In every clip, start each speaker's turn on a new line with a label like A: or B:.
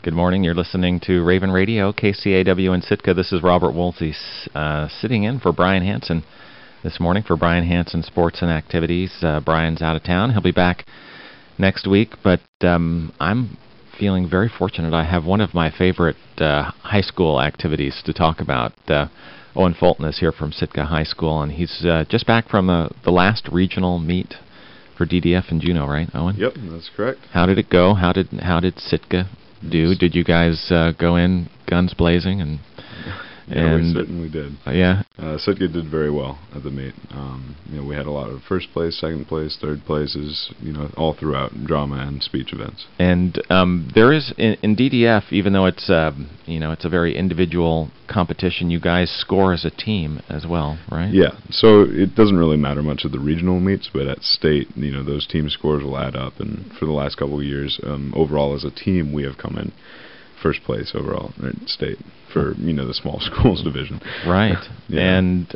A: Good morning. You're listening to Raven Radio, KCAW in Sitka. This is Robert Woolsey sitting in for Brian Hansen this morning for Brian Hansen Sports and Activities. Brian's out of town. He'll be back next week, but I'm feeling very fortunate. I have one of my favorite high school activities to talk about. Owen Fulton is here from Sitka High School, and he's just back from the last regional meet for DDF in Juneau, right, Owen?
B: Yep, that's correct.
A: How did it go? How did Sitka do? Did you guys go in guns blazing?
B: Yeah, we certainly did.
A: Yeah.
B: Sitka did very well at the meet. We had a lot of first place, second place, third places, all throughout drama and speech events.
A: And there is in DDF, even though it's it's a very individual competition, you guys score as a team as well, right?
B: Yeah. So it doesn't really matter much at the regional meets, but at state, those team scores will add up. And for the last couple of years, overall as a team, we have come in first place overall in state for the small schools division.
A: Right.
B: Yeah.
A: And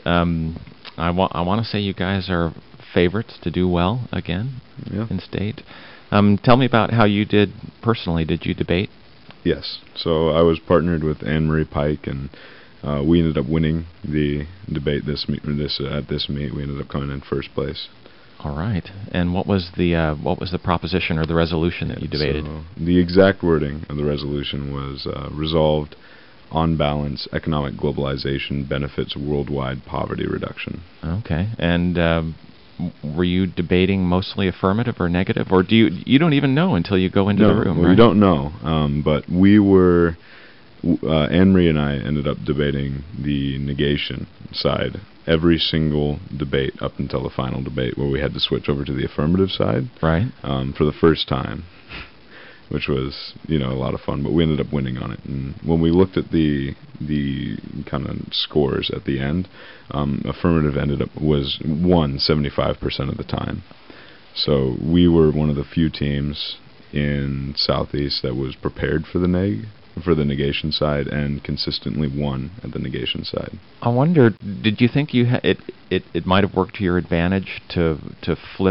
A: I want to say you guys are favorites to do well again in state. Tell me about how you did personally. Did you debate?
B: Yes. So I was partnered with Anne Marie Pike, and we ended up winning the debate at this meet. We ended up coming in first place.
A: All right. And what was the proposition or the resolution that you debated?
B: So the exact wording of the resolution was resolved, on balance, economic globalization benefits worldwide poverty reduction.
A: Okay. And were you debating mostly affirmative or negative, or you don't even know until you go into the room?
B: No,
A: right?
B: We don't know. But we were. Anne-Marie and I ended up debating the negation side every single debate up until the final debate, where we had to switch over to the affirmative side.
A: Right.
B: For the first time, which was a lot of fun. But we ended up winning on it. And when we looked at the kind of scores at the end, affirmative won 75% of the time. So we were one of the few teams in Southeast that was prepared for the negation side and consistently won at the negation side.
A: I wonder, did you think it might have worked to your advantage to flip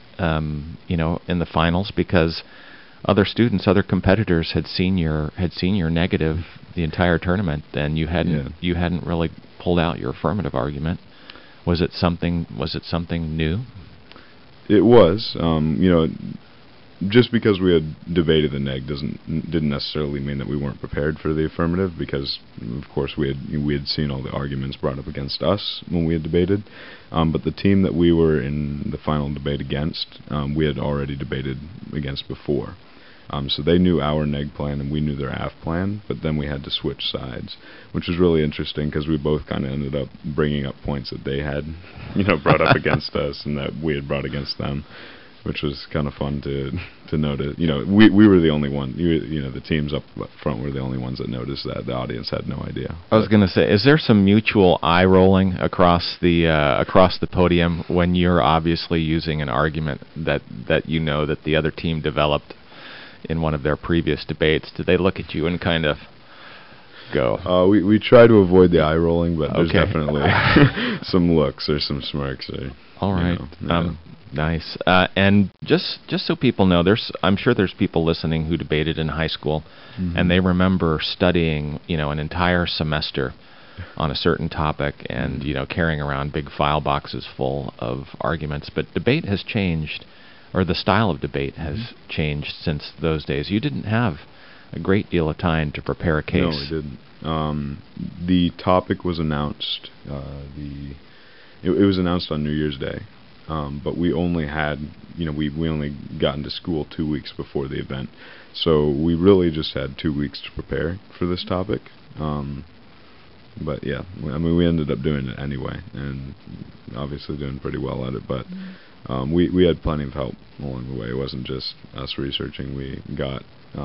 A: in the finals, because other competitors had seen your negative the entire tournament, and you hadn't really pulled out your affirmative argument? Was it something new? It
B: was. Just because we had debated the neg didn't necessarily mean that we weren't prepared for the affirmative, because of course we had seen all the arguments brought up against us when we had debated, but the team that we were in the final debate against, we had already debated against before, so they knew our neg plan and we knew their AF plan, but then we had to switch sides, which was really interesting because we both kind of ended up bringing up points that they had brought up against us and that we had brought against them, which was kind of fun to notice. We were the only one. The teams up front were the only ones that noticed that. The audience had no idea.
A: I was going to say, is there some mutual eye rolling across the podium when you're obviously using an argument that that the other team developed in one of their previous debates? Do they look at you and kind of go?
B: We try to avoid the eye rolling, but there's definitely some looks or some smirks.
A: All right. Nice. And just so people know, I'm sure there's people listening who debated in high school, and they remember studying, an entire semester on a certain topic, and carrying around big file boxes full of arguments. But debate has changed, or the style of debate has changed since those days. You didn't have a great deal of time to prepare a case.
B: No, we didn't. The topic was announced. It was announced on New Year's Day. But we only had, we only got into school 2 weeks before the event. So we really just had 2 weeks to prepare for this topic. But yeah, we ended up doing it anyway, and obviously doing pretty well at it. But we had plenty of help along the way. It wasn't just us researching. We got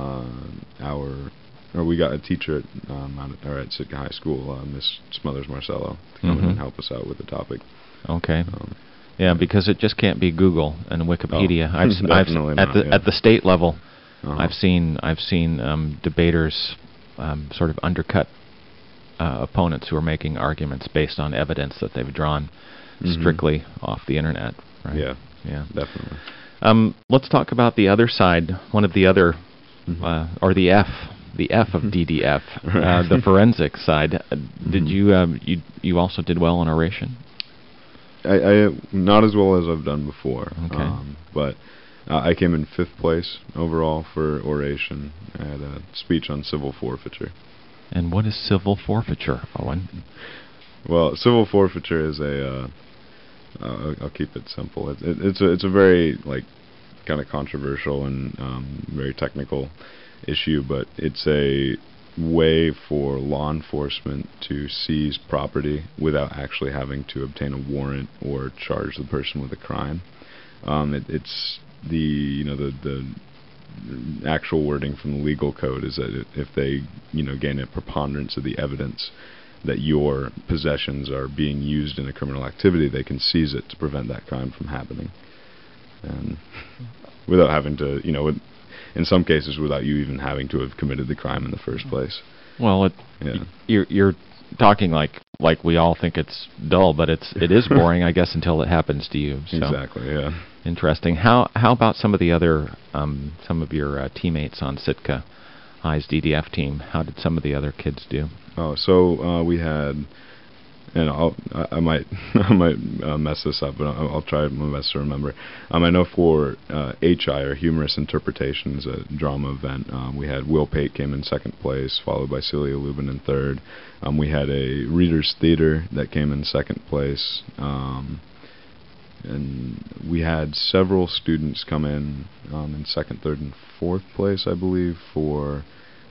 B: we got a teacher at Sitka High School, Miss Smothers Marcello, to come in and help us out with the topic.
A: Okay. Yeah, because it just can't be Google and Wikipedia. At the state level, I've seen debaters sort of undercut opponents who are making arguments based on evidence that they've drawn strictly off the internet. Right?
B: Yeah, definitely.
A: Let's talk about the other side. One of the other, or the F the F of DDF, the forensic side. Did you also did well in oration?
B: I not as well as I've done before.
A: Okay.
B: But I came in 5th place overall for oration. I had a speech on civil forfeiture.
A: And what is civil forfeiture, Owen?
B: Well, civil forfeiture is I'll keep it simple. It's a very kind of controversial and very technical issue, but it's a way for law enforcement to seize property without actually having to obtain a warrant or charge the person with a crime. It's the actual wording from the legal code is that if they gain a preponderance of the evidence that your possessions are being used in a criminal activity, they can seize it to prevent that crime from happening, and without having to, in some cases, without you even having to have committed the crime in the first place.
A: Well, you're talking like we all think it's dull, but it is boring, I guess, until it happens to you. So.
B: Exactly. Yeah.
A: Interesting. How about some of the other some of your teammates on Sitka High's DDF team? How did some of the other kids do?
B: Oh, so we had, and I might mess this up, but I'll try my best to remember. I know for HI, or Humorous Interpretations, a drama event, we had Will Pate came in 2nd place, followed by Celia Lubin in 3rd. We had a Reader's Theater that came in 2nd place, and we had several students come in 2nd, 3rd, and 4th place, I believe, for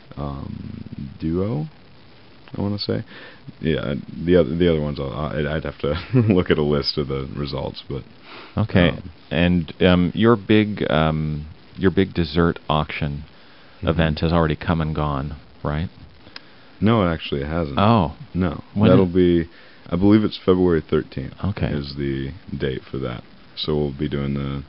B: duo. I want to say, yeah. The other ones, I'd have to look at a list of the results, but
A: okay. And your big dessert auction event has already come and gone, right?
B: No, actually, it hasn't.
A: Oh,
B: no.
A: When
B: that'll be, I believe it's February 13th.
A: Okay.
B: Is the date for that. So we'll be doing the.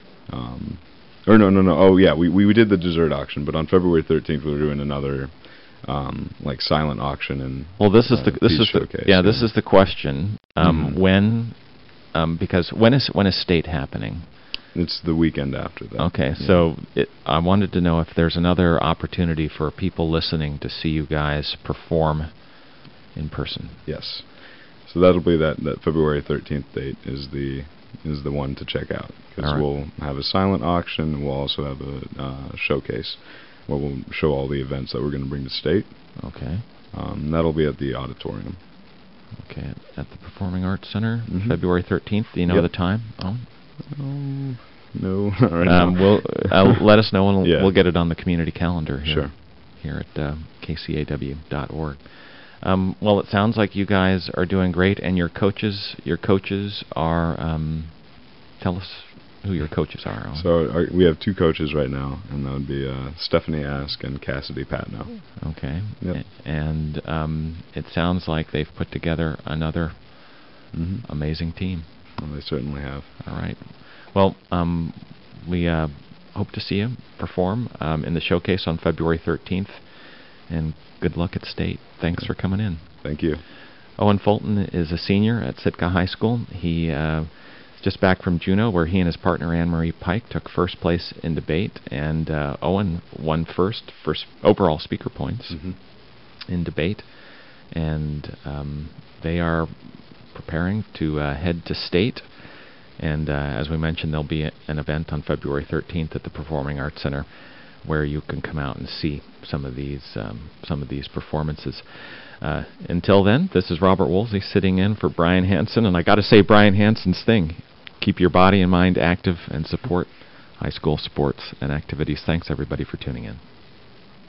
B: Or no. Oh yeah, we did the dessert auction, but on February 13th we're doing another. Silent auction and
A: this is the question. When because when is state happening?
B: It's the weekend after that.
A: Okay, yeah. So I wanted to know if there's another opportunity for people listening to see you guys perform in person.
B: Yes, so that'll be that February 13th date is the one to check out, because we'll have a silent auction and we'll also have a showcase. Where we'll show all the events that we're going to bring to state. Okay. That'll be at the auditorium.
A: Okay, at the Performing Arts Center, February 13th. Do you know the time? Oh. No, not right now. Let us know, and we'll get it on the community calendar here at kcaw.org. Well, it sounds like you guys are doing great, and your coaches are. Tell us who your coaches are.
B: So we have 2 coaches right now, and that would be Stephanie Ask and Cassidy Patno.
A: Okay. Yep. And it sounds like they've put together another amazing team.
B: Well, they certainly have.
A: All right. Well, we hope to see you perform in the showcase on February 13th, and good luck at state. Thanks for coming in.
B: Thank you.
A: Owen Fulton is a senior at Sitka High School. He just back from Juneau, where he and his partner Anne-Marie Pike took 1st place in debate, and Owen won first overall speaker points in debate, and they are preparing to head to state, and as we mentioned, there'll be an event on February 13th at the Performing Arts Center where you can come out and see some of these performances. Until then, this is Robert Woolsey sitting in for Brian Hansen, and I got to say Brian Hansen's thing: keep your body and mind active and support high school sports and activities. Thanks everybody for tuning in.